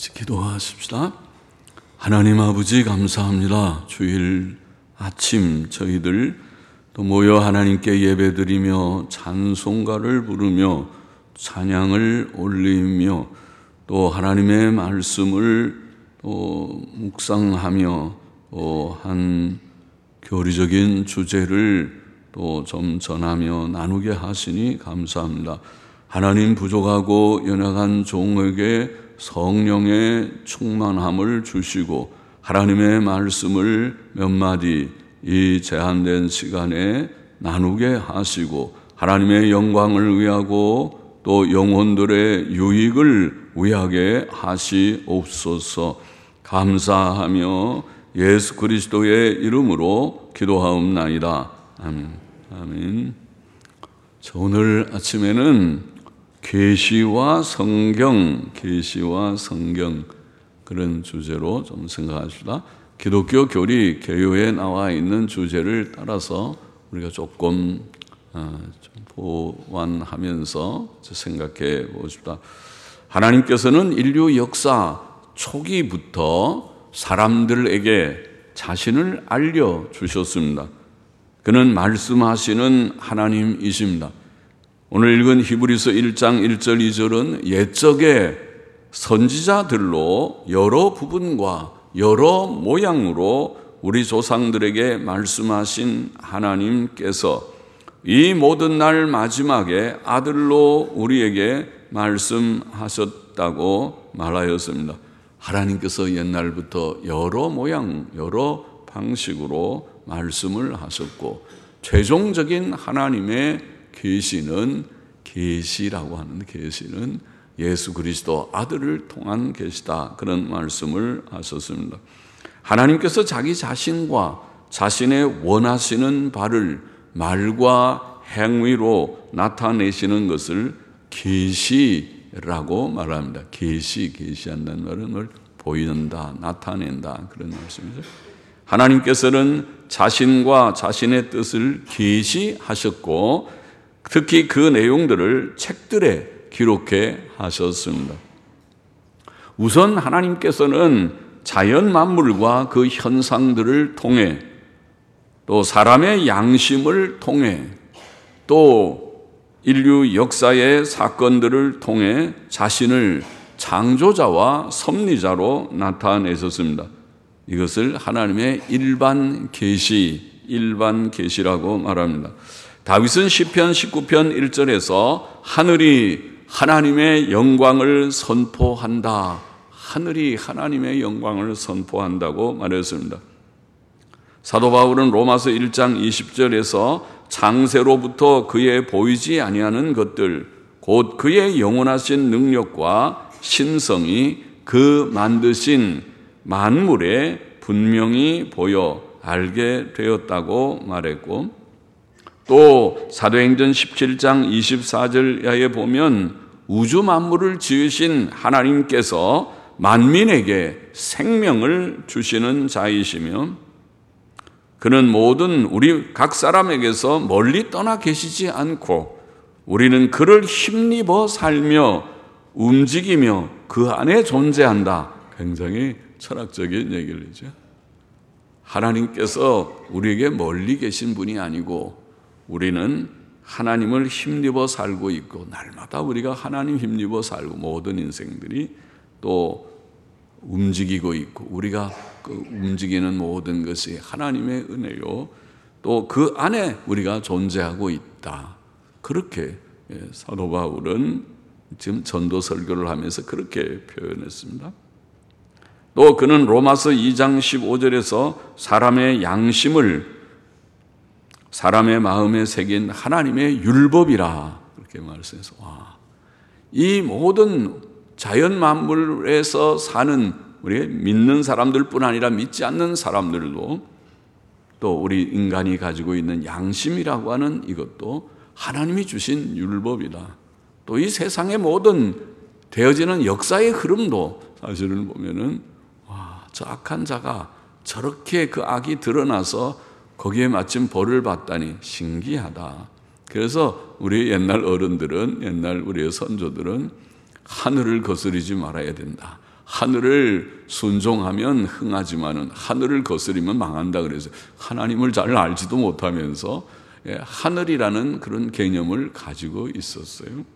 기도하십시다. 하나님 아버지 감사합니다. 주일 아침 저희들 또 모여 하나님께 예배드리며 찬송가를 부르며 찬양을 올리며 또 하나님의 말씀을 또 묵상하며 또 한 교리적인 주제를 또 좀 전하며 나누게 하시니 감사합니다. 하나님 부족하고 연약한 종에게 성령의 충만함을 주시고 하나님의 말씀을 몇 마디 이 제한된 시간에 나누게 하시고 하나님의 영광을 위하고 또 영혼들의 유익을 위하게 하시옵소서. 감사하며 예수 그리스도의 이름으로 기도하옵나이다. 아멘. 아멘. 오늘 아침에는 계시와 성경 그런 주제로 좀 생각합시다. 기독교 교리 개요에 나와 있는 주제를 따라서 우리가 조금 보완하면서 생각해 보십시다. 하나님께서는 인류 역사 초기부터 사람들에게 자신을 알려주셨습니다. 그는 말씀하시는 하나님이십니다. 오늘 읽은 히브리서 1장 1절 2절은 옛적의 선지자들로 여러 부분과 여러 모양으로 우리 조상들에게 말씀하신 하나님께서 이 모든 날 마지막에 아들로 우리에게 말씀하셨다고 말하였습니다. 하나님께서 옛날부터 여러 모양, 여러 방식으로 말씀을 하셨고 최종적인 하나님의 계시라고 하는 계시는 예수 그리스도 아들을 통한 계시다. 그런 말씀을 하셨습니다. 하나님께서 자기 자신과 자신의 원하시는 바를 말과 행위로 나타내시는 것을 계시라고 말합니다. 계시한다는 말은 보인다, 나타낸다 그런 말씀이죠. 하나님께서는 자신과 자신의 뜻을 계시하셨고 특히 그 내용들을 책들에 기록해 하셨습니다. 우선 하나님께서는 자연 만물과 그 현상들을 통해 또 사람의 양심을 통해 또 인류 역사의 사건들을 통해 자신을 창조자와 섭리자로 나타내셨습니다. 이것을 하나님의 일반 계시라고 말합니다. 다윗은 시편 19편 1절에서 하늘이 하나님의 영광을 선포한다. 하늘이 하나님의 영광을 선포한다고 말했습니다. 사도 바울은 로마서 1장 20절에서 창세로부터 그의 보이지 아니하는 것들 곧 그의 영원하신 능력과 신성이 그 만드신 만물에 분명히 보여 알게 되었다고 말했고 또 사도행전 17장 24절에 보면 우주 만물을 지으신 하나님께서 만민에게 생명을 주시는 자이시며 그는 모든 우리 각 사람에게서 멀리 떠나 계시지 않고 우리는 그를 힘입어 살며 움직이며 그 안에 존재한다. 굉장히 철학적인 얘기를 하죠. 하나님께서 우리에게 멀리 계신 분이 아니고 우리는 하나님을 힘입어 살고 있고 날마다 우리가 하나님 힘입어 살고 모든 인생들이 또 움직이고 있고 우리가 그 움직이는 모든 것이 하나님의 은혜요. 또 그 안에 우리가 존재하고 있다. 그렇게 사도 바울은 지금 전도 설교를 하면서 그렇게 표현했습니다. 또 그는 로마서 2장 15절에서 사람의 양심을 사람의 마음에 새긴 하나님의 율법이라 그렇게 말씀해서 이 모든 자연 만물에서 사는 우리 믿는 사람들뿐 아니라 믿지 않는 사람들도 또 우리 인간이 가지고 있는 양심이라고 하는 이것도 하나님이 주신 율법이다. 또 이 세상의 모든 되어지는 역사의 흐름도 사실을 보면은 저 악한 자가 저렇게 그 악이 드러나서 거기에 마침 벌을 받다니 신기하다. 그래서 우리 옛날 어른들은 옛날 우리의 선조들은 하늘을 거스르지 말아야 된다. 하늘을 순종하면 흥하지만은 하늘을 거스리면 망한다 그래서 하나님을 잘 알지도 못하면서 하늘이라는 그런 개념을 가지고 있었어요.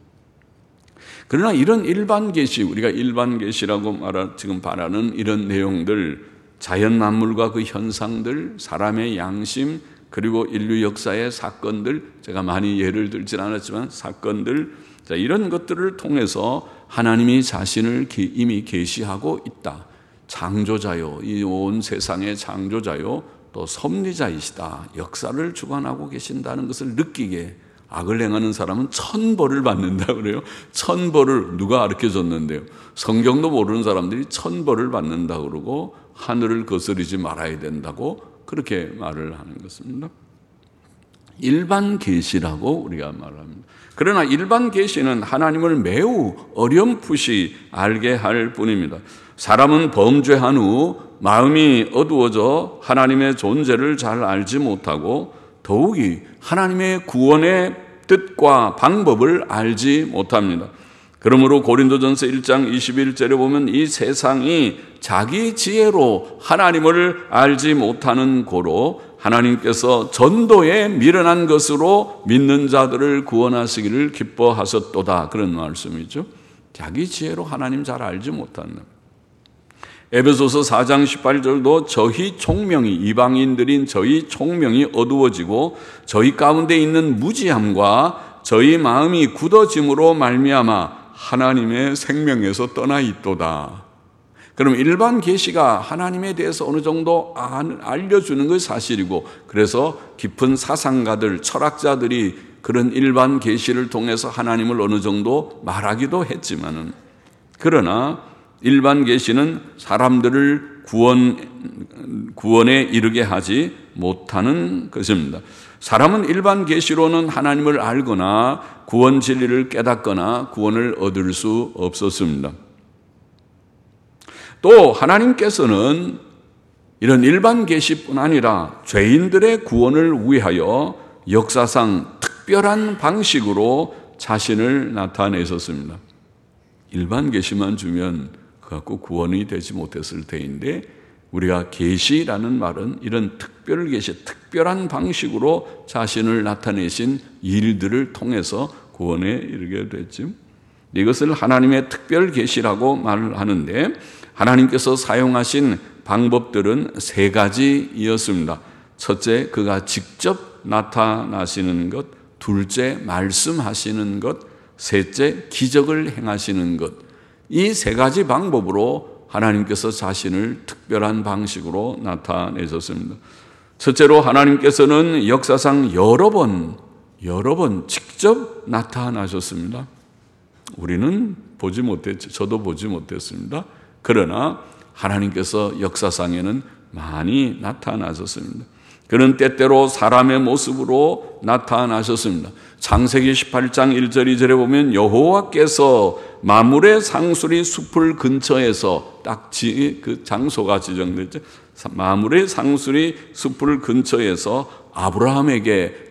그러나 이런 일반 계시, 우리가 일반 계시라고 지금 말하는 이런 내용들, 자연 만물과 그 현상들, 사람의 양심, 그리고 인류 역사의 사건들, 제가 많이 예를 들진 않았지만 사건들, 이런 것들을 통해서 하나님이 자신을 이미 계시하고 있다. 창조자요, 이 온 세상의 창조자요, 또 섭리자이시다. 역사를 주관하고 계신다는 것을 느끼게, 악을 행하는 사람은 천벌을 받는다 그래요. 천벌을 누가 가르쳐줬는데요. 성경도 모르는 사람들이 천벌을 받는다 그러고 하늘을 거스르지 말아야 된다고 그렇게 말을 하는 것입니다. 일반 계시라고 우리가 말합니다. 그러나 일반 계시는 하나님을 매우 어렴풋이 알게 할 뿐입니다. 사람은 범죄한 후 마음이 어두워져 하나님의 존재를 잘 알지 못하고 더욱이 하나님의 구원의 뜻과 방법을 알지 못합니다. 그러므로 고린도전서 1장 21절에 보면 이 세상이 자기 지혜로 하나님을 알지 못하는 고로 하나님께서 전도에 미련한 것으로 믿는 자들을 구원하시기를 기뻐하셨도다. 그런 말씀이죠. 자기 지혜로 하나님 잘 알지 못한다. 에베소서 4장 18절도 저희 총명이, 이방인들인 저희 총명이 어두워지고 저희 가운데 있는 무지함과 저희 마음이 굳어짐으로 말미암아 하나님의 생명에서 떠나 있도다. 그럼 일반 계시가 하나님에 대해서 어느 정도 알려주는 것이 사실이고, 그래서 깊은 사상가들, 철학자들이 그런 일반 계시를 통해서 하나님을 어느 정도 말하기도 했지만은, 그러나 일반 계시는 사람들을 구원에 이르게 하지 못하는 것입니다. 사람은 일반 계시로는 하나님을 알거나 구원 진리를 깨닫거나 구원을 얻을 수 없었습니다. 또 하나님께서는 이런 일반 계시뿐 아니라 죄인들의 구원을 위하여 역사상 특별한 방식으로 자신을 나타내셨습니다. 일반 계시만 주면 그 갖고 구원이 되지 못했을 때인데, 우리가 계시라는 말은 이런 특별 계시, 특별한 방식으로 자신을 나타내신 일들을 통해서 구원에 이르게 됐죠. 이것을 하나님의 특별 계시라고 말을 하는데, 하나님께서 사용하신 방법들은 세 가지이었습니다. 첫째, 그가 직접 나타나시는 것. 둘째, 말씀하시는 것. 셋째, 기적을 행하시는 것. 이 세 가지 방법으로 하나님께서 자신을 특별한 방식으로 나타내셨습니다. 첫째로 하나님께서는 역사상 여러 번 직접 나타나셨습니다. 우리는 보지 못했죠. 저도 보지 못했습니다. 그러나 하나님께서 역사상에는 많이 나타나셨습니다. 그는 때때로 사람의 모습으로 나타나셨습니다. 창세기 18장 1절 2절에 보면 여호와께서 마물의 상수리 숲을 근처에서 딱 그 장소가 지정되죠. 마물의 상수리 숲을 근처에서 아브라함에게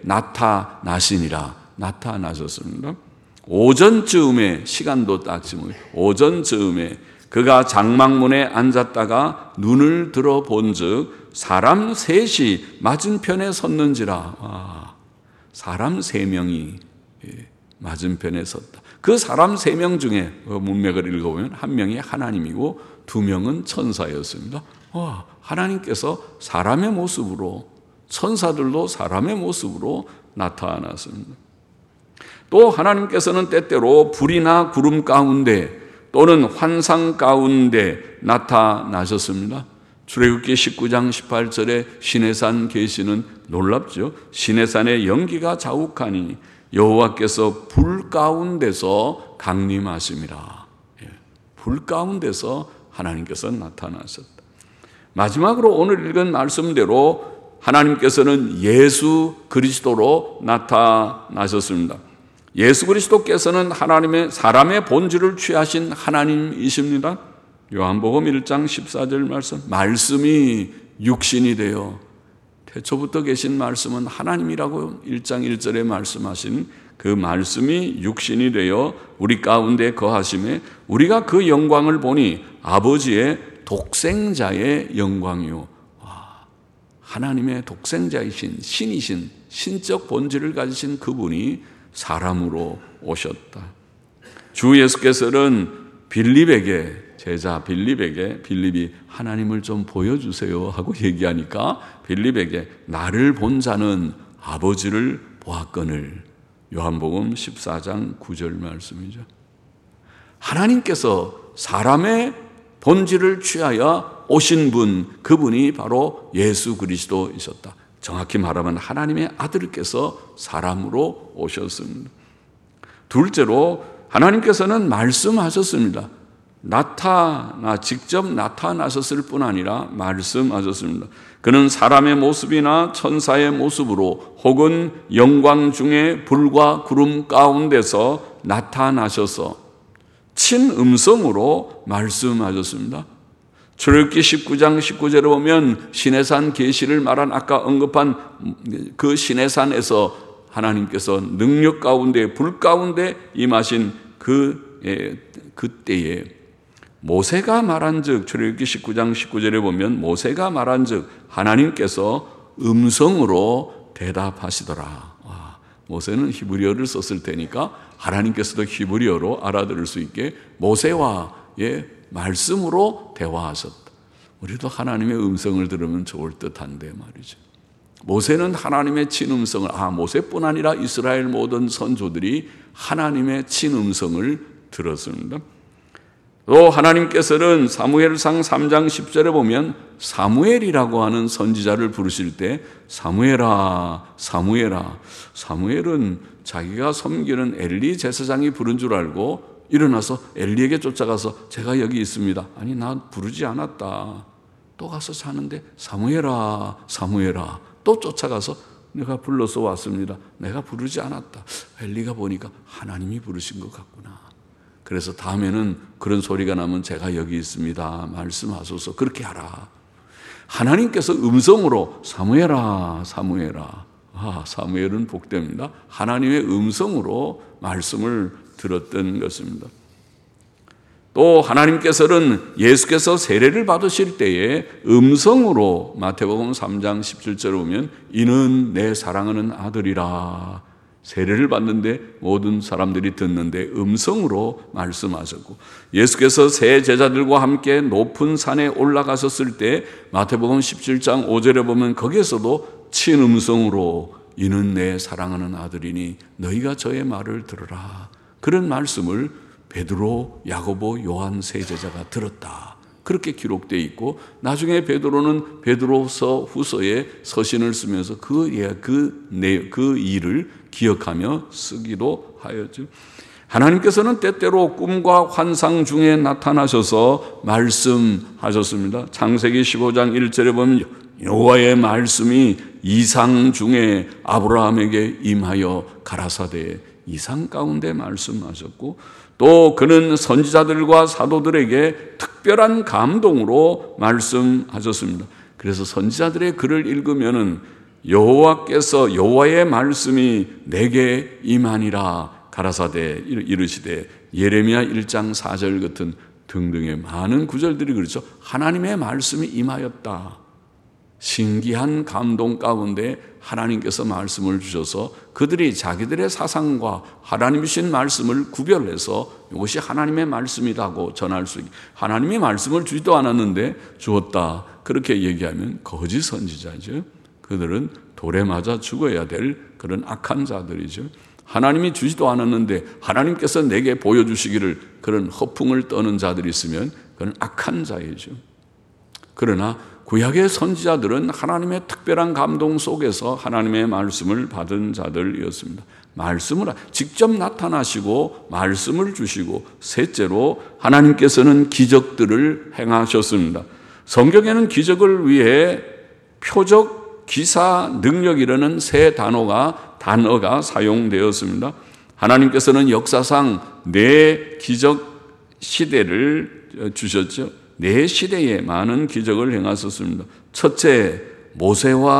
나타나셨습니다. 오전쯤에, 시간도 딱 지금 오전쯤에 그가 장막문에 앉았다가 눈을 들어본 즉 사람 셋이 맞은편에 섰는지라. 사람 세 명이 맞은편에 섰다. 그 사람 세 명 중에 문맥을 읽어보면 한 명이 하나님이고 두 명은 천사였습니다. 하나님께서 사람의 모습으로, 천사들도 사람의 모습으로 나타났습니다. 또 하나님께서는 때때로 불이나 구름 가운데 또는 환상 가운데 나타나셨습니다. 출애굽기 19장 18절에 시내산 계시는 놀랍죠. 시내산의 연기가 자욱하니 여호와께서 불 가운데서 강림하심이라. 불 가운데서 하나님께서 나타나셨다. 마지막으로 오늘 읽은 말씀대로 하나님께서는 예수 그리스도로 나타나셨습니다. 예수 그리스도께서는 사람의 본질을 취하신 하나님이십니다. 요한복음 1장 14절 말씀, 말씀이 육신이 되어 태초부터 계신 말씀은 하나님이라고 1장 1절에 말씀하신 그 말씀이 육신이 되어 우리 가운데 거하심에 우리가 그 영광을 보니 아버지의 독생자의 영광이요. 하나님의 독생자이신 신이신 신적 본질을 가지신 그분이 사람으로 오셨다. 주 예수께서는 빌립에게 제자 빌립이 하나님을 좀 보여주세요 하고 얘기하니까 빌립에게 나를 본 자는 아버지를 보았거늘. 요한복음 14장 9절 말씀이죠. 하나님께서 사람의 본질을 취하여 오신 분, 그분이 바로 예수 그리스도이셨다. 정확히 말하면 하나님의 아들께서 사람으로 오셨습니다. 둘째로 하나님께서는 말씀하셨습니다. 직접 나타나셨을 뿐 아니라 말씀하셨습니다. 그는 사람의 모습이나 천사의 모습으로 혹은 영광 중에 불과 구름 가운데서 나타나셔서 친음성으로 말씀하셨습니다. 출애굽기 19장 19절에 보면 시내산 계시를 말한 아까 언급한 그 시내산에서 하나님께서 능력 가운데 불 가운데 임하신 그때에 모세가 말한즉 출애굽기 19장 19절에 보면 모세가 말한즉 하나님께서 음성으로 대답하시더라. 모세는 히브리어를 썼을 테니까 하나님께서도 히브리어로 알아들을 수 있게 모세와의 말씀으로 대화하셨다. 우리도 하나님의 음성을 들으면 좋을 듯한데 말이죠. 모세는 하나님의 친음성을 모세뿐 아니라 이스라엘 모든 선조들이 하나님의 친음성을 들었습니다. 또 하나님께서는 사무엘상 3장 10절에 보면 사무엘이라고 하는 선지자를 부르실 때 사무엘아 사무엘아, 사무엘은 자기가 섬기는 엘리 제사장이 부른 줄 알고 일어나서 엘리에게 쫓아가서 제가 여기 있습니다. 아니 나 부르지 않았다. 또 가서 자는데 사무엘아 사무엘아, 또 쫓아가서 내가 불러서 왔습니다. 내가 부르지 않았다. 엘리가 보니까 하나님이 부르신 것 같구나. 그래서 다음에는 그런 소리가 나면 제가 여기 있습니다. 말씀하소서. 그렇게 하라. 하나님께서 음성으로 사무엘아 사무엘아. 사무엘은 복됩니다. 하나님의 음성으로 말씀을 들었던 것입니다. 또 하나님께서는 예수께서 세례를 받으실 때에 음성으로 마태복음 3장 17절에 보면 이는 내 사랑하는 아들이라. 세례를 받는데 모든 사람들이 듣는데 음성으로 말씀하셨고, 예수께서 세 제자들과 함께 높은 산에 올라가셨을 때 마태복음 17장 5절에 보면 거기에서도 친음성으로 이는 내 사랑하는 아들이니 너희가 저의 말을 들으라. 그런 말씀을 베드로, 야고보, 요한 세 제자가 들었다. 그렇게 기록되어 있고, 나중에 베드로는 베드로서 후서에 서신을 쓰면서 그 일을 기억하며 쓰기도 하였죠. 하나님께서는 때때로 꿈과 환상 중에 나타나셔서 말씀하셨습니다. 창세기 15장 1절에 보면 여호와의 말씀이 이상 중에 아브라함에게 임하여 가라사대, 이상 가운데 말씀하셨고, 또 그는 선지자들과 사도들에게 특별한 감동으로 말씀하셨습니다. 그래서 선지자들의 글을 읽으면은 여호와께서 여호와의 말씀이 내게 임하니라 가라사대 이르시되, 예레미야 1장 4절 같은 등등의 많은 구절들이 그렇죠. 하나님의 말씀이 임하였다. 신기한 감동 가운데 하나님께서 말씀을 주셔서 그들이 자기들의 사상과 하나님이 주신 말씀을 구별해서 이것이 하나님의 말씀이라고 전할 수 있게, 하나님이 말씀을 주지도 않았는데 주었다 그렇게 얘기하면 거짓 선지자죠. 그들은 돌에 맞아 죽어야 될 그런 악한 자들이죠. 하나님이 주지도 않았는데 하나님께서 내게 보여주시기를 그런 허풍을 떠는 자들이 있으면 그건 악한 자이죠. 그러나 구약의 선지자들은 하나님의 특별한 감동 속에서 하나님의 말씀을 받은 자들이었습니다. 말씀을 직접 나타나시고 말씀을 주시고, 셋째로 하나님께서는 기적들을 행하셨습니다. 성경에는 기적을 위해 표적, 기사, 능력이라는 세 단어가 사용되었습니다. 하나님께서는 역사상 네 기적 시대를 주셨죠. 네 시대에 많은 기적을 행하셨습니다. 첫째, 모세와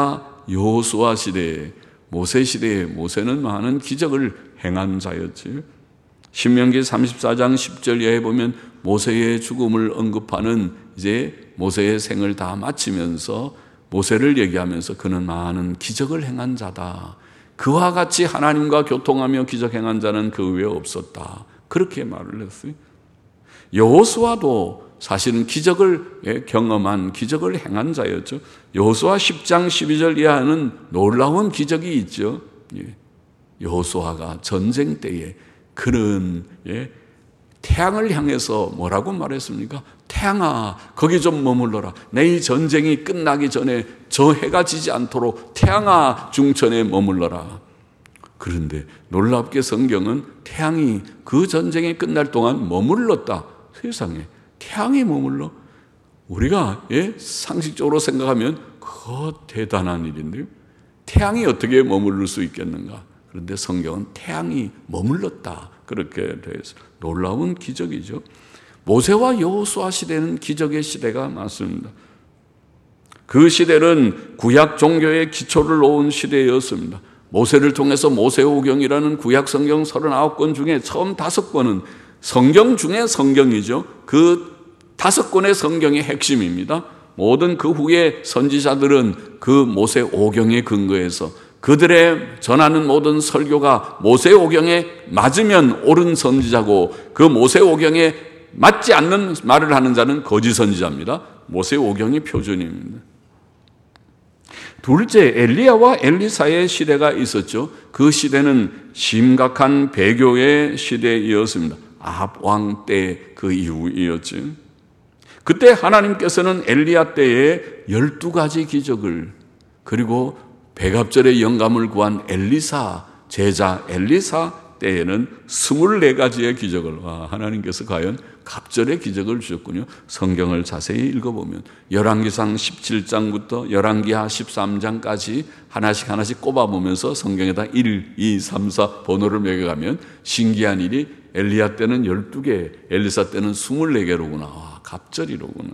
여호수아 시대에, 모세 시대에 모세는 많은 기적을 행한 자였지. 신명기 34장 10절 이하에 보면 모세의 죽음을 언급하는 이제 모세의 생을 다 마치면서 모세를 얘기하면서 그는 많은 기적을 행한 자다. 그와 같이 하나님과 교통하며 기적 행한 자는 그 외에 없었다. 그렇게 말을 했어요. 여호수아도 사실은 기적을 경험한, 기적을 행한 자였죠. 여호수아 10장 12절 이하는 놀라운 기적이 있죠. 여호수아가 전쟁 때에 그는 태양을 향해서 뭐라고 말했습니까? 태양아, 거기 좀 머물러라. 내일 전쟁이 끝나기 전에 저 해가 지지 않도록 태양아, 중천에 머물러라. 그런데 놀랍게 성경은 태양이 그 전쟁이 끝날 동안 머물렀다. 세상에 태양이 머물러? 우리가 상식적으로 생각하면 그거 대단한 일인데요. 태양이 어떻게 머무를 수 있겠는가? 그런데 성경은 태양이 머물렀다. 그렇게 되어 있어요. 놀라운 기적이죠. 모세와 여호수아 시대는 기적의 시대가 맞습니다. 그 시대는 구약 종교의 기초를 놓은 시대였습니다. 모세를 통해서 모세오경이라는 구약 성경 39권 중에 처음 5권은 성경 중에 성경이죠. 그 5권의 성경의 핵심입니다. 모든 그 후에 선지자들은 그 모세오경에 근거해서 그들의 전하는 모든 설교가 모세오경에 맞으면 옳은 선지자고 그 모세오경에 맞지 않는 말을 하는 자는 거짓 선지자입니다. 모세오경이 표준입니다. 둘째, 엘리야와 엘리사의 시대가 있었죠. 그 시대는 심각한 배교의 시대이었습니다. 아합 왕 때 그 이후이었죠. 그때 하나님께서는 엘리야 때에 12가지 기적을, 그리고 백합절의 영감을 구한 엘리사 제자 엘리사 때에는 24가지의 기적을, 하나님께서 과연 갑절의 기적을 주셨군요. 성경을 자세히 읽어보면 열왕기상 17장부터 열왕기하 13장까지 하나씩 꼽아보면서 성경에다 1, 2, 3, 4 번호를 매겨가면 신기한 일이 엘리야 때는 12개, 엘리사 때는 24개로구나. 갑절이로구나.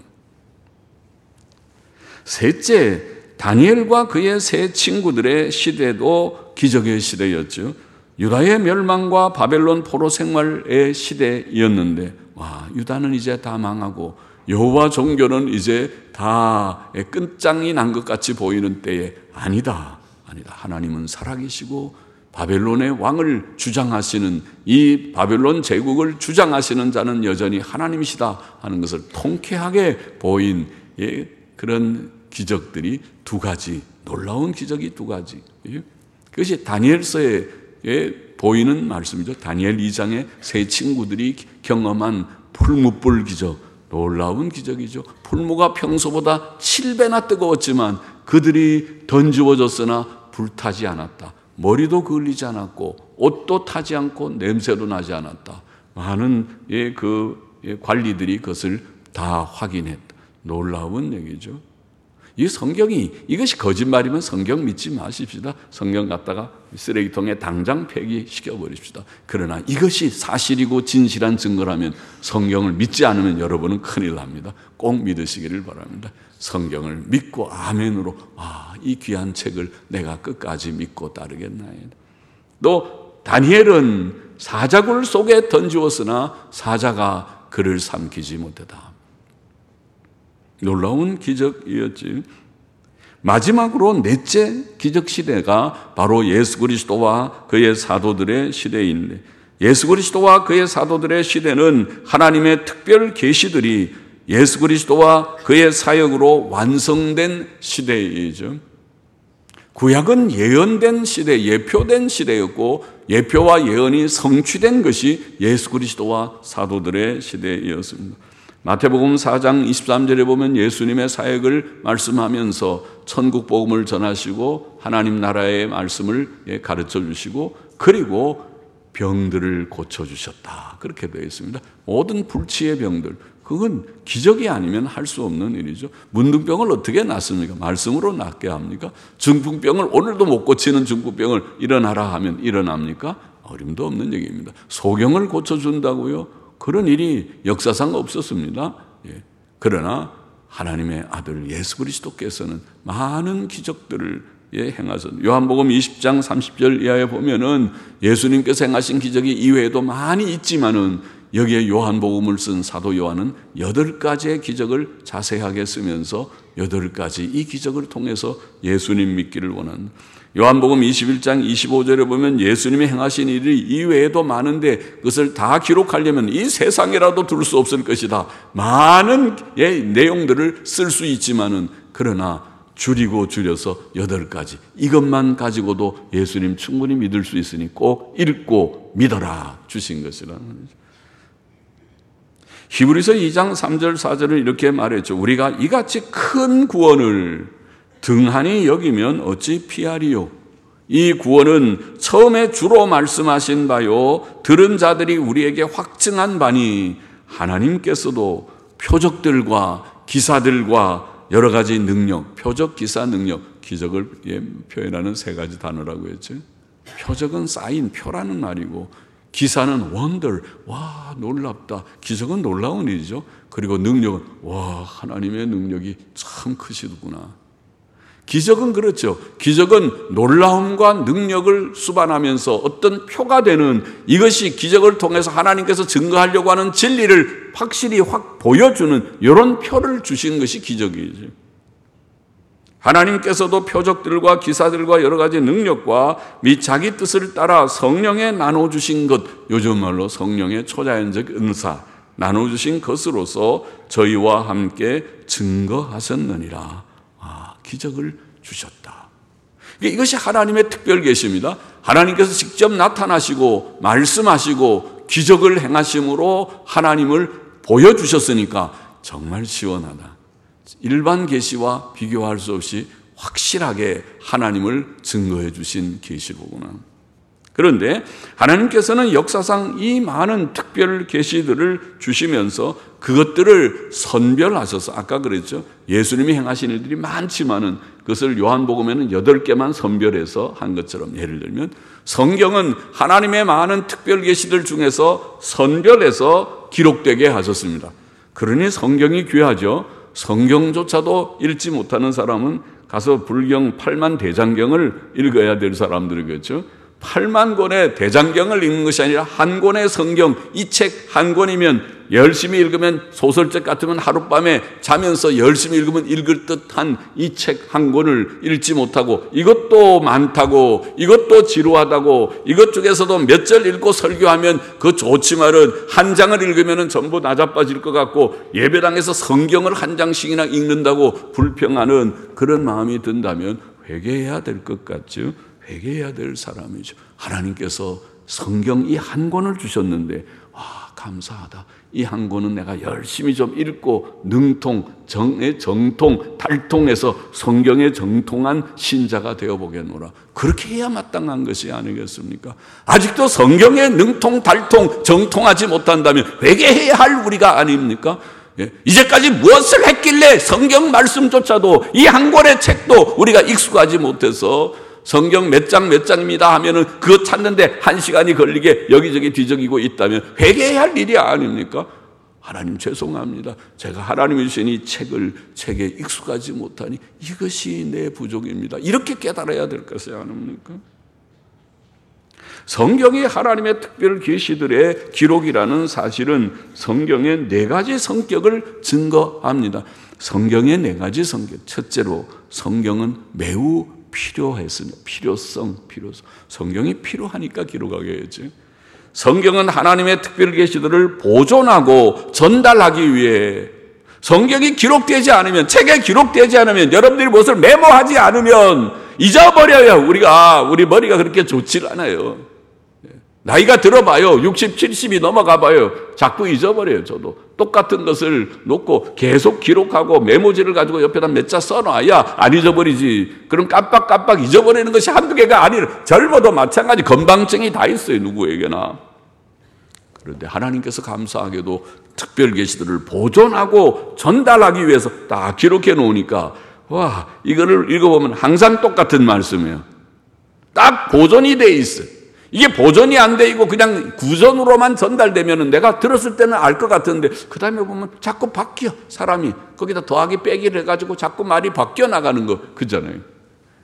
셋째, 다니엘과 그의 세 친구들의 시대도 기적의 시대였죠. 유다의 멸망과 바벨론 포로 생활의 시대였는데, 유다는 이제 다 망하고 여호와 종교는 이제 다 끝장이 난 것 같이 보이는 때에 아니다. 하나님은 살아계시고 바벨론의 왕을 주장하시는, 이 바벨론 제국을 주장하시는 자는 여전히 하나님이시다 하는 것을 통쾌하게 보인 그런 기적들이 2가지, 놀라운 기적이 2가지. 그것이 다니엘서에 보이는 말씀이죠. 다니엘 2장의 세 친구들이 경험한 풀무불 기적, 놀라운 기적이죠. 풀무가 평소보다 7배나 뜨거웠지만 그들이 던지워졌으나 불타지 않았다. 머리도 그을리지 않았고 옷도 타지 않고 냄새도 나지 않았다. 많은 관리들이 그것을 다 확인했다. 놀라운 얘기죠. 이 성경이, 이것이 거짓말이면 성경 믿지 마십시다. 성경 갖다가 쓰레기통에 당장 폐기시켜 버립시다. 그러나 이것이 사실이고 진실한 증거라면 성경을 믿지 않으면 여러분은 큰일 납니다. 꼭 믿으시기를 바랍니다. 성경을 믿고 아멘으로 이 귀한 책을 내가 끝까지 믿고 따르겠나이다. 또 다니엘은 사자굴 속에 던지었으나 사자가 그를 삼키지 못했다. 놀라운 기적이었지. 마지막으로 넷째 기적 시대가 바로 예수 그리스도와 그의 사도들의 시대인데, 예수 그리스도와 그의 사도들의 시대는 하나님의 특별 계시들이 예수 그리스도와 그의 사역으로 완성된 시대이죠. 구약은 예언된 시대, 예표된 시대였고 예표와 예언이 성취된 것이 예수 그리스도와 사도들의 시대였습니다. 마태복음 4장 23절에 보면 예수님의 사역을 말씀하면서 천국 복음을 전하시고 하나님 나라의 말씀을 가르쳐 주시고 그리고 병들을 고쳐주셨다. 그렇게 되어 있습니다. 모든 불치의 병들, 그건 기적이 아니면 할 수 없는 일이죠. 문둥병을 어떻게 낫습니까? 말씀으로 낫게 합니까? 중풍병을 오늘도 못 고치는 중풍병을 일어나라 하면 일어납니까? 어림도 없는 얘기입니다. 소경을 고쳐준다고요? 그런 일이 역사상 없었습니다. 그러나 하나님의 아들 예수 그리스도께서는 많은 기적들을 행하셨. 요한복음 20장 30절 이하에 보면은 예수님께서 행하신 기적이 이외에도 많이 있지만은 여기에 요한복음을 쓴 사도 요한은 8가지의 기적을 자세하게 쓰면서 8가지 이 기적을 통해서 예수님 믿기를 원한다. 요한복음 21장 25절에 보면 예수님이 행하신 일이 이외에도 많은데 그것을 다 기록하려면 이 세상이라도 둘 수 없을 것이다. 많은 내용들을 쓸 수 있지만은 그러나 줄여서 8가지. 이것만 가지고도 예수님 충분히 믿을 수 있으니 꼭 읽고 믿어라 주신 것이라는 거죠. 히브리서 2장 3절 4절은 이렇게 말했죠. 우리가 이같이 큰 구원을 등한히 여기면 어찌 피하리요. 이 구원은 처음에 주로 말씀하신 바요 들은 자들이 우리에게 확증한 바니 하나님께서도 표적들과 기사들과 여러 가지 능력, 표적, 기사, 능력, 기적을 표현하는 3가지 단어라고 했죠. 표적은 사인, 표라는 말이고 기사는 wonder, 와 놀랍다. 기적은 놀라운 일이죠. 그리고 능력은 와 하나님의 능력이 참 크시구나. 기적은 그렇죠. 기적은 놀라움과 능력을 수반하면서 어떤 표가 되는 이것이 기적을 통해서 하나님께서 증거하려고 하는 진리를 확실히 확 보여주는 이런 표를 주신 것이 기적이죠. 하나님께서도 표적들과 기사들과 여러 가지 능력과 및 자기 뜻을 따라 성령에 나눠주신 것, 요즘 말로 성령의 초자연적 은사 나눠주신 것으로서 저희와 함께 증거하셨느니라. 기적을 주셨다. 이것이 하나님의 특별 계시입니다. 하나님께서 직접 나타나시고 말씀하시고 기적을 행하심으로 하나님을 보여주셨으니까 정말 시원하다. 일반 계시와 비교할 수 없이 확실하게 하나님을 증거해 주신 계시로구나. 그런데 하나님께서는 역사상 이 많은 특별 계시들을 주시면서 그것들을 선별하셔서 아까 그랬죠. 예수님이 행하신 일들이 많지만은 그것을 요한복음에는 8개만 선별해서 한 것처럼 예를 들면 성경은 하나님의 많은 특별 계시들 중에서 선별해서 기록되게 하셨습니다. 그러니 성경이 귀하죠. 성경조차도 읽지 못하는 사람은 가서 불경 8만 대장경을 읽어야 될 사람들이겠죠. 8만 권의 대장경을 읽는 것이 아니라 한 권의 성경, 이 책 한 권이면 열심히 읽으면 소설책 같으면 하룻밤에 자면서 열심히 읽으면 읽을 듯한 이 책 한 권을 읽지 못하고 이것도 많다고 이것도 지루하다고 이것 중에서도 몇 절 읽고 설교하면 그 좋지만은 한 장을 읽으면 전부 나자빠질 것 같고 예배당에서 성경을 한 장씩이나 읽는다고 불평하는 그런 마음이 든다면 회개해야 될 것 같죠. 회개해야 될 사람이죠. 하나님께서 성경 이 한 권을 주셨는데 와 감사하다. 이 한 권은 내가 열심히 좀 읽고 정통, 달통해서 성경에 정통한 신자가 되어보겠노라. 그렇게 해야 마땅한 것이 아니겠습니까? 아직도 성경에 능통, 달통, 정통하지 못한다면 회개해야 할 우리가 아닙니까? 이제까지 무엇을 했길래 성경 말씀조차도 이 한 권의 책도 우리가 익숙하지 못해서 성경 몇 장입니다 하면은 그거 찾는데 1시간이 걸리게 여기저기 뒤적이고 있다면 회개해야 할 일이 아닙니까? 하나님 죄송합니다. 제가 하나님이 주신 이 책에 익숙하지 못하니 이것이 내 부족입니다. 이렇게 깨달아야 될 것이 아닙니까? 성경이 하나님의 특별 계시들의 기록이라는 사실은 성경의 4가지 성격을 증거합니다. 성경의 4가지 성격. 첫째로 성경은 매우 필요했습니다. 필요성. 성경이 필요하니까 기록하게 했지. 성경은 하나님의 특별 계시들을 보존하고 전달하기 위해 성경이 기록되지 않으면 책에 기록되지 않으면 여러분들이 무엇을 메모하지 않으면 잊어버려요. 우리 머리가 그렇게 좋질 않아요. 나이가 들어봐요. 60, 70이 넘어가봐요. 자꾸 잊어버려요. 저도 똑같은 것을 놓고 계속 기록하고 메모지를 가지고 옆에다 몇 자 써놔야 안 잊어버리지. 그럼 깜빡 잊어버리는 것이 한두 개가 아니라 젊어도 마찬가지 건방증이 다 있어요. 누구에게나. 그런데 하나님께서 감사하게도 특별 계시들을 보존하고 전달하기 위해서 다 기록해 놓으니까 와 이거를 읽어보면 항상 똑같은 말씀이에요. 딱 보존이 돼 있어요. 이게 보존이 안 돼 있고 그냥 구전으로만 전달되면 내가 들었을 때는 알 것 같은데 그 다음에 보면 자꾸 바뀌어 사람이 거기다 더하기 빼기를 해가지고 자꾸 말이 바뀌어 나가는 거 그잖아요.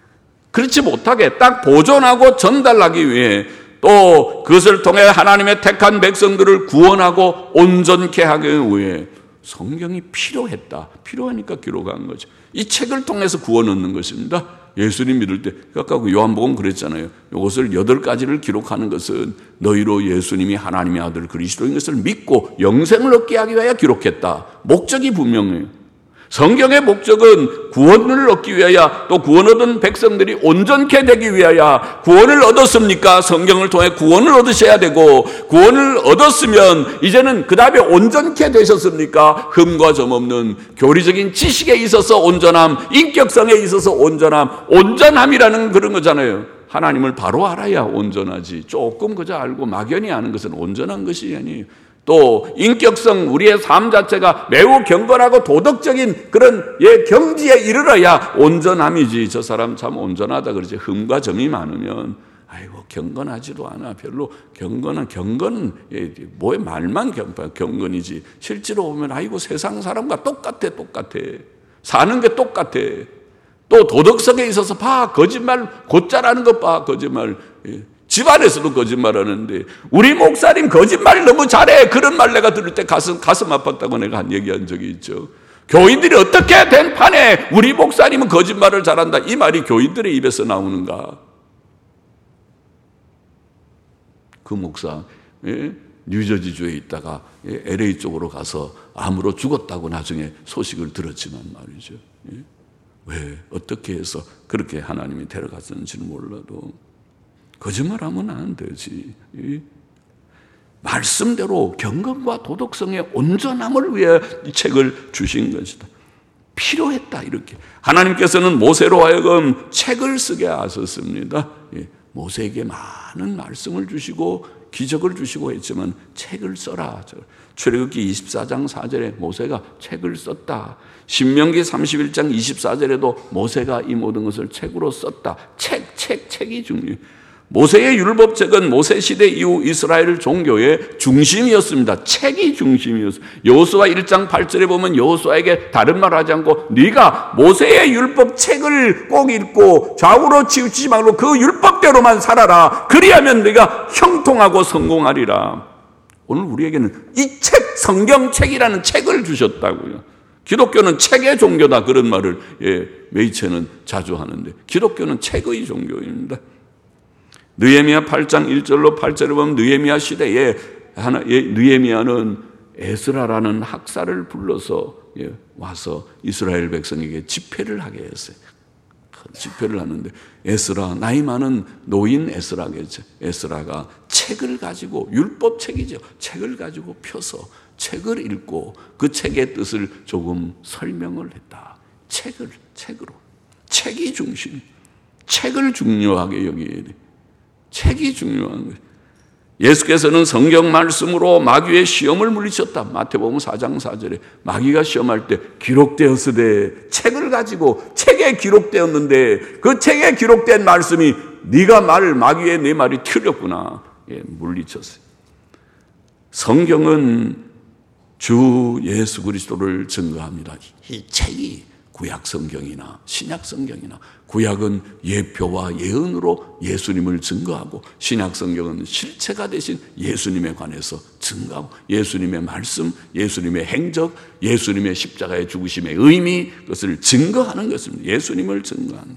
그렇지 못하게 딱 보존하고 전달하기 위해 또 그것을 통해 하나님의 택한 백성들을 구원하고 온전케 하기 위해 성경이 필요했다. 필요하니까 기록한 거죠. 이 책을 통해서 구원 얻는 것입니다. 예수님 믿을 때 아까 요한복음 그랬잖아요. 이것을 8가지를 기록하는 것은 너희로 예수님이 하나님의 아들 그리스도인 것을 믿고 영생을 얻게 하기 위하여 기록했다. 목적이 분명해요. 성경의 목적은 구원을 얻기 위하여 또 구원 얻은 백성들이 온전케 되기 위하여 구원을 얻었습니까? 성경을 통해 구원을 얻으셔야 되고 구원을 얻었으면 이제는 그 다음에 온전케 되셨습니까? 흠과 점 없는 교리적인 지식에 있어서 온전함, 인격성에 있어서 온전함이라는 그런 거잖아요. 하나님을 바로 알아야 온전하지 조금 그저 알고 막연히 아는 것은 온전한 것이 아니에요. 또 인격성, 우리의 삶 자체가 매우 경건하고 도덕적인 그런 경지에 이르러야 온전함이지. 저 사람 참 온전하다 그러지. 흠과 점이 많으면 아이고 경건하지도 않아. 별로 경건은 뭐에 말만 경건이지. 실제로 보면 아이고 세상 사람과 똑같아. 사는 게 똑같아. 또 도덕성에 있어서 봐. 거짓말 곧잘하는 것 봐. 거짓말. 집안에서도 거짓말하는데 우리 목사님 거짓말 너무 잘해. 그런 말 내가 들을 때 가슴 아팠다고 내가 얘기한 적이 있죠. 교인들이 어떻게 된 판에 우리 목사님은 거짓말을 잘한다. 이 말이 교인들의 입에서 나오는가. 그 목사 뉴저지주에 있다가 LA 쪽으로 가서 암으로 죽었다고 나중에 소식을 들었지만 말이죠. 왜 어떻게 해서 그렇게 하나님이 데려갔는지는 몰라도 거짓말하면 안 되지. 말씀대로 경건과 도덕성의 온전함을 위해 이 책을 주신 것이다. 필요했다. 이렇게 하나님께서는 모세로 하여금 책을 쓰게 하셨습니다. 모세에게 많은 말씀을 주시고 기적을 주시고 했지만 책을 써라. 출애굽기 24장 4절에 모세가 책을 썼다. 신명기 31장 24절에도 모세가 이 모든 것을 책으로 썼다. 책이 중요해요. 모세의 율법책은 모세 시대 이후 이스라엘 종교의 중심이었습니다. 책이 중심이었어요. 여호수아 1장 8절에 보면 여호수아에게 다른 말 하지 않고 네가 모세의 율법책을 꼭 읽고 좌우로 치우치지 말고 그 율법대로만 살아라. 그리하면 네가 형통하고 성공하리라. 오늘 우리에게는 이 책, 성경책이라는 책을 주셨다고요. 기독교는 책의 종교다. 그런 말을 메이체는 자주 하는데 기독교는 책의 종교입니다. 느헤미야 8장 1절로 8절에 보면 느헤미야 시대에 느헤미야는 에스라라는 학사를 불러서 와서 이스라엘 백성에게 집회를 하게 했어요. 집회를 하는데 에스라, 나이 많은 노인 에스라겠죠. 에스라가 책을 가지고, 율법책이죠. 책을 가지고 펴서 책을 읽고 그 책의 뜻을 조금 설명을 했다. 책으로. 책이 중심. 책을 중요하게 여기야 돼. 책이 중요한 거예요. 예수께서는 성경 말씀으로 마귀의 시험을 물리쳤다. 마태복음 4장 4절에 마귀가 시험할 때 기록되었으되, 책을 가지고 책에 기록되었는데 그 책에 기록된 말씀이 네가 마귀의 내 말이 틀렸구나. 물리쳤어요. 성경은 주 예수 그리스도를 증거합니다. 이 책이 구약 성경이나 신약 성경이나, 구약은 예표와 예언으로 예수님을 증거하고 신약 성경은 실체가 되신 예수님에 관해서 증거하고 예수님의 말씀, 예수님의 행적, 예수님의 십자가의 죽으심의 의미, 그것을 증거하는 것입니다. 예수님을 증거하는.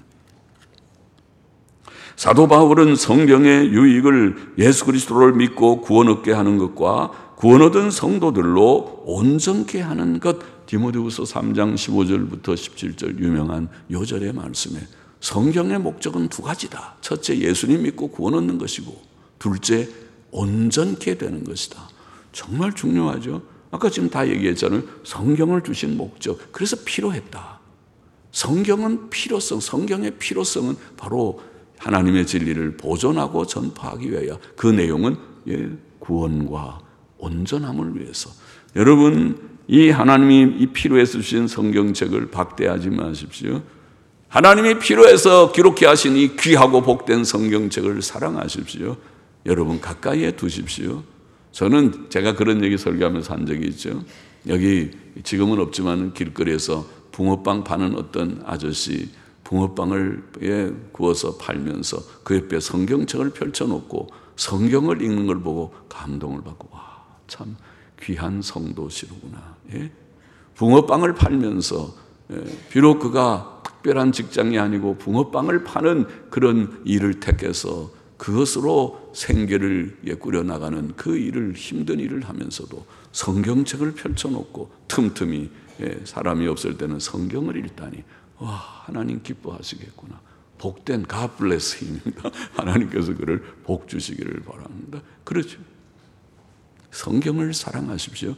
사도 바울은 성경의 유익을 예수 그리스도를 믿고 구원 얻게 하는 것과 구원 얻은 성도들로 온전케 하는 것, 디모데후서 3장 15절부터 17절 유명한 요절의 말씀에 성경의 목적은 두 가지다. 첫째, 예수님 믿고 구원 얻는 것이고, 둘째, 온전케 되는 것이다. 정말 중요하죠. 아까 지금 다 얘기했잖아요. 성경을 주신 목적, 그래서 필요했다. 성경은 필요성, 성경의 필요성은 바로 하나님의 진리를 보존하고 전파하기 위하여, 그 내용은 구원과 온전함을 위해서. 여러분, 이 하나님이 이 필요해서 주신 성경책을 박대하지 마십시오. 하나님이 필요해서 기록해 하신 이 귀하고 복된 성경책을 사랑하십시오. 여러분 가까이에 두십시오. 저는 제가 그런 얘기 설교하면서 한 적이 있죠. 여기 지금은 없지만 길거리에서 붕어빵 파는 어떤 아저씨, 붕어빵을 구워서 팔면서 그 옆에 성경책을 펼쳐놓고 성경을 읽는 걸 보고 감동을 받고, 와, 참 귀한 성도시로구나. 붕어빵을 팔면서, 비록 그가 특별한 직장이 아니고 붕어빵을 파는 그런 일을 택해서 그것으로 생계를 꾸려나가는 그 일을, 힘든 일을 하면서도 성경책을 펼쳐놓고 틈틈이 사람이 없을 때는 성경을 읽다니, 와, 하나님 기뻐하시겠구나. 복된 God bless him입니다. 하나님께서 그를 복 주시기를 바랍니다. 그렇죠. 성경을 사랑하십시오.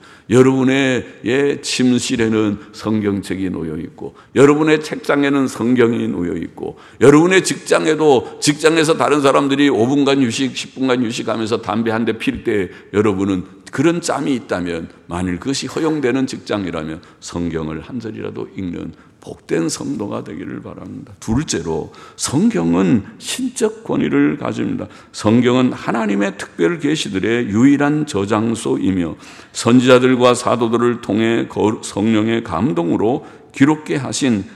여러분의 침실에는 성경책이 놓여 있고, 여러분의 책장에는 성경이 놓여 있고, 여러분의 직장에도, 직장에서 다른 사람들이 5분간 휴식, 10분간 휴식하면서 담배 한 대 필 때 여러분은 그런 짬이 있다면, 만일 그것이 허용되는 직장이라면 성경을 한 절이라도 읽는 복된 성도가 되기를 바랍니다. 둘째로, 성경은 신적 권위를 가집니다. 성경은 하나님의 특별 계시들의 유일한 저장소이며 선지자들과 사도들을 통해 성령의 감동으로 기록해 하신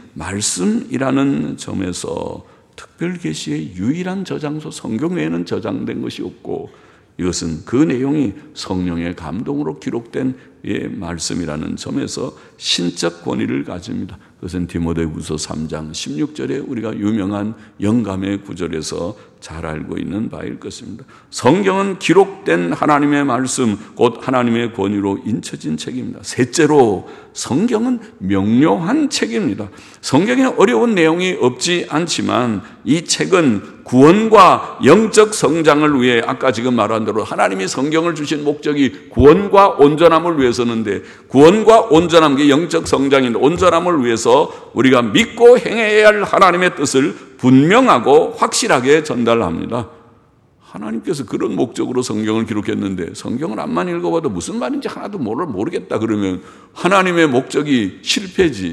말씀이라는 점에서 특별 계시의 유일한 저장소, 성경 외에는 저장된 것이 없고, 이것은 그 내용이 성령의 감동으로 기록된 말씀이라는 점에서 신적 권위를 가집니다. 그것은 디모데후서 3장 16절에 우리가 유명한 영감의 구절에서 잘 알고 있는 바일 것입니다. 성경은 기록된 하나님의 말씀, 곧 하나님의 권위로 인쳐진 책입니다. 셋째로, 성경은 명료한 책입니다. 성경에 어려운 내용이 없지 않지만 이 책은 구원과 영적 성장을 위해, 아까 지금 말한 대로 하나님이 성경을 주신 목적이 구원과 온전함을 위해서는데, 구원과 온전함, 게 영적 성장인데, 온전함을 위해서 우리가 믿고 행해야 할 하나님의 뜻을 분명하고 확실하게 전달합니다. 하나님께서 그런 목적으로 성경을 기록했는데 성경을 암만 읽어봐도 무슨 말인지 하나도 모르겠다 그러면 하나님의 목적이 실패지.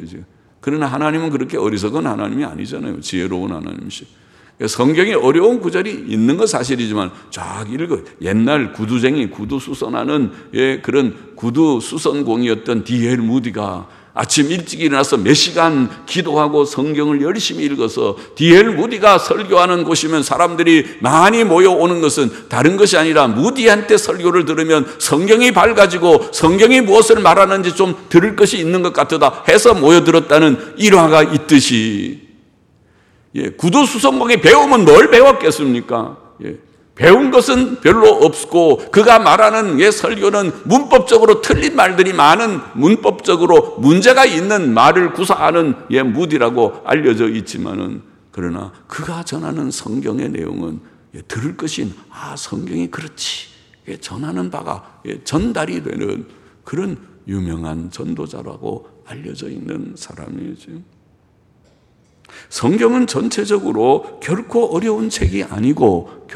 그러나 하나님은 그렇게 어리석은 하나님이 아니잖아요. 지혜로운 하나님이시. 성경에 어려운 구절이 있는 건 사실이지만 쫙 읽어, 옛날 구두쟁이, 구두 수선하는 그런 구두 수선공이었던 D.L. 무디가 아침 일찍 일어나서 몇 시간 기도하고 성경을 열심히 읽어서, D.L. 무디가 설교하는 곳이면 사람들이 많이 모여오는 것은 다른 것이 아니라 무디한테 설교를 들으면 성경이 밝아지고 성경이 무엇을 말하는지 좀 들을 것이 있는 것 같다 해서 모여들었다는 일화가 있듯이, 구두 수선공이 배우면 뭘 배웠겠습니까? 배운 것은 별로 없고 그가 말하는 설교는 문법적으로 틀린 말들이 많은, 문법적으로 문제가 있는 말을 구사하는 무디라고 알려져 있지만은, 그러나 그가 전하는 성경의 내용은 들을 것인, 성경이 그렇지, 전하는 바가 전달이 되는 그런 유명한 전도자라고 알려져 있는 사람이죠. 성경은 전체적으로 결코 어려운 책이 아니고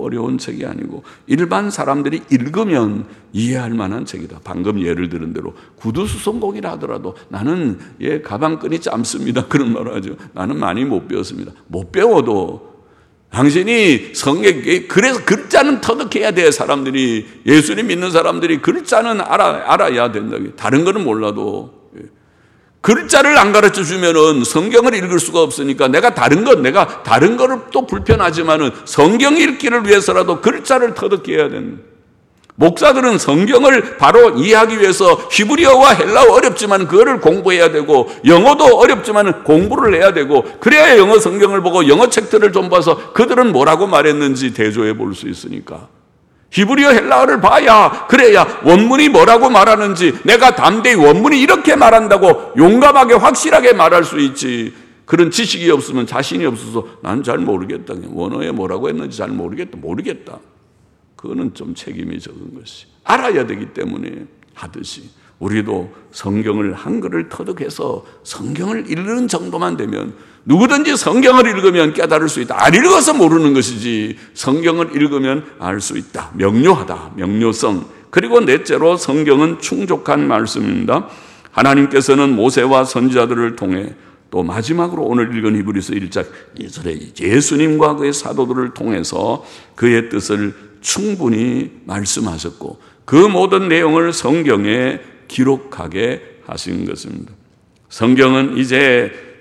일반 사람들이 읽으면 이해할 만한 책이다. 방금 예를 들은 대로 구두수선공이라 하더라도 나는 가방끈이 짧습니다 그런 말을 하죠. 나는 많이 못 배웠습니다. 못 배워도 당신이 그래서 글자는 터득해야 돼. 사람들이, 예수님 믿는 사람들이 글자는 알아야 된다. 다른 거는 몰라도 글자를 안 가르쳐 주면은 성경을 읽을 수가 없으니까 내가 다른 거를 또 불편하지만은 성경 읽기를 위해서라도 글자를 터득해야 된다. 목사들은 성경을 바로 이해하기 위해서 히브리어와 헬라어 어렵지만 그거를 공부해야 되고, 영어도 어렵지만 공부를 해야 되고, 그래야 영어 성경을 보고 영어 책들을 좀 봐서 그들은 뭐라고 말했는지 대조해 볼 수 있으니까. 히브리어 헬라어를 봐야, 그래야 원문이 뭐라고 말하는지, 내가 담대히 원문이 이렇게 말한다고 용감하게 확실하게 말할 수 있지. 그런 지식이 없으면, 자신이 없어서 난 잘 모르겠다, 원어에 뭐라고 했는지 잘 모르겠다. 그거는 좀 책임이 적은 것이, 알아야 되기 때문에 하듯이 우리도 성경을 한글을 터득해서 성경을 읽는 정도만 되면, 누구든지 성경을 읽으면 깨달을 수 있다. 안 읽어서 모르는 것이지 성경을 읽으면 알 수 있다. 명료하다, 명료성. 그리고 넷째로, 성경은 충족한 말씀입니다. 하나님께서는 모세와 선지자들을 통해, 또 마지막으로 오늘 읽은 히브리서 1장 2절에 예수님과 그의 사도들을 통해서 그의 뜻을 충분히 말씀하셨고, 그 모든 내용을 성경에 기록하게 하신 것입니다. 성경은 이제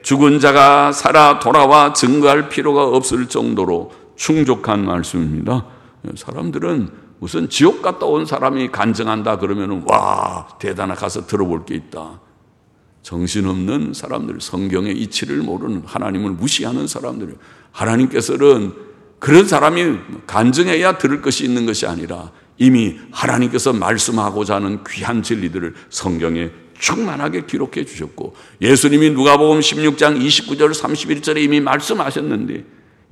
죽은 자가 살아 돌아와 증거할 필요가 없을 정도로 충족한 말씀입니다. 사람들은 무슨 지옥 갔다 온 사람이 간증한다 그러면은 와 대단하 가서 들어볼 게 있다. 정신없는 사람들, 성경의 이치를 모르는 하나님을 무시하는 사람들, 하나님께서는 그런 사람이 간증해야 들을 것이 있는 것이 아니라 이미 하나님께서 말씀하고자 하는 귀한 진리들을 성경에 충만하게 기록해 주셨고, 예수님이 누가복음 16장 29절 31절에 이미 말씀하셨는데,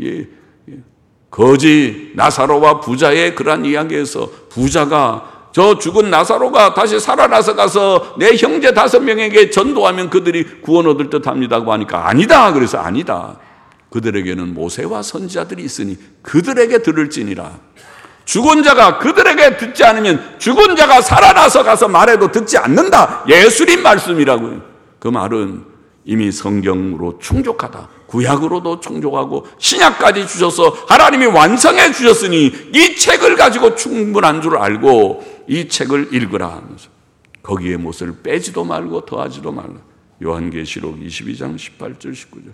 거지 나사로와 부자의 그러한 이야기에서 부자가 저 죽은 나사로가 다시 살아나서 가서 내 형제 5명에게 전도하면 그들이 구원 얻을 듯 합니다고 하니까 아니다. 그래서 아니다. 그들에게는 모세와 선지자들이 있으니 그들에게 들을지니라. 죽은 자가 그들에게 듣지 않으면 죽은 자가 살아나서 가서 말해도 듣지 않는다. 예수님 말씀이라고요. 그 말은 이미 성경으로 충족하다. 구약으로도 충족하고 신약까지 주셔서 하나님이 완성해 주셨으니 이 책을 가지고 충분한 줄 알고 이 책을 읽으라 하면서 거기에 못을 빼지도 말고 더하지도 말라. 요한계시록 22장 18절 19절.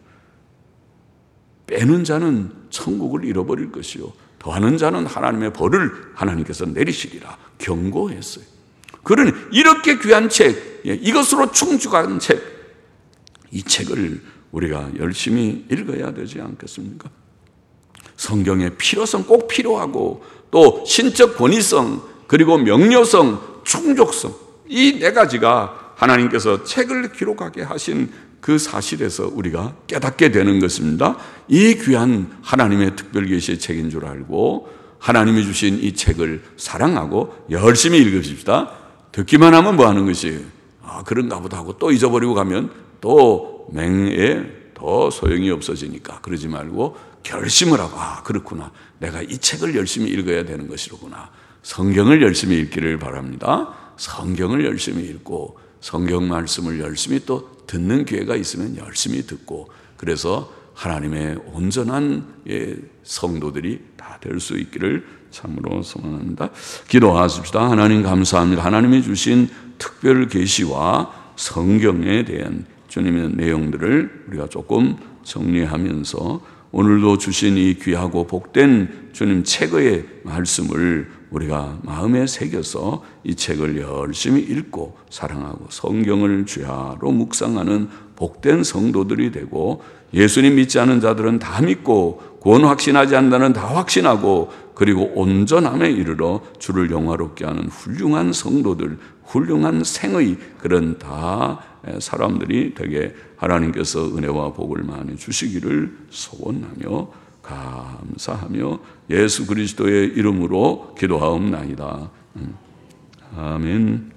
빼는 자는 천국을 잃어버릴 것이요 더하는 자는 하나님의 벌을 하나님께서 내리시리라 경고했어요. 그러니 이렇게 귀한 책, 이것으로 충족한 책, 이 책을 우리가 열심히 읽어야 되지 않겠습니까? 성경의 필요성 꼭 필요하고 또 신적 권위성 그리고 명료성, 충족성 이 4가지가 하나님께서 책을 기록하게 하신 그 사실에서 우리가 깨닫게 되는 것입니다. 이 귀한 하나님의 특별계시의 책인 줄 알고 하나님이 주신 이 책을 사랑하고 열심히 읽으십시다. 듣기만 하면 뭐 하는 것이 그런가 보다 하고 또 잊어버리고 가면 또 맹에 더 소용이 없어지니까 그러지 말고 결심을 하고 그렇구나. 내가 이 책을 열심히 읽어야 되는 것이로구나. 성경을 열심히 읽기를 바랍니다. 성경을 열심히 읽고 성경 말씀을 열심히 또 듣는 기회가 있으면 열심히 듣고 그래서 하나님의 온전한 성도들이 다 될 수 있기를 참으로 소망합니다. 기도하십시다. 하나님 감사합니다. 하나님이 주신 특별 계시와 성경에 대한 주님의 내용들을 우리가 조금 정리하면서 오늘도 주신 이 귀하고 복된 주님 책의 말씀을 우리가 마음에 새겨서 이 책을 열심히 읽고 사랑하고 성경을 주야로 묵상하는 복된 성도들이 되고 예수님 믿지 않은 자들은 다 믿고 구원 확신하지 않는 자는 다 확신하고 그리고 온전함에 이르러 주를 영화롭게 하는 훌륭한 성도들, 훌륭한 생의 그런 다 사람들이 되게 하나님께서 은혜와 복을 많이 주시기를 소원하며 감사하며 예수 그리스도의 이름으로 기도하옵나이다. 아멘.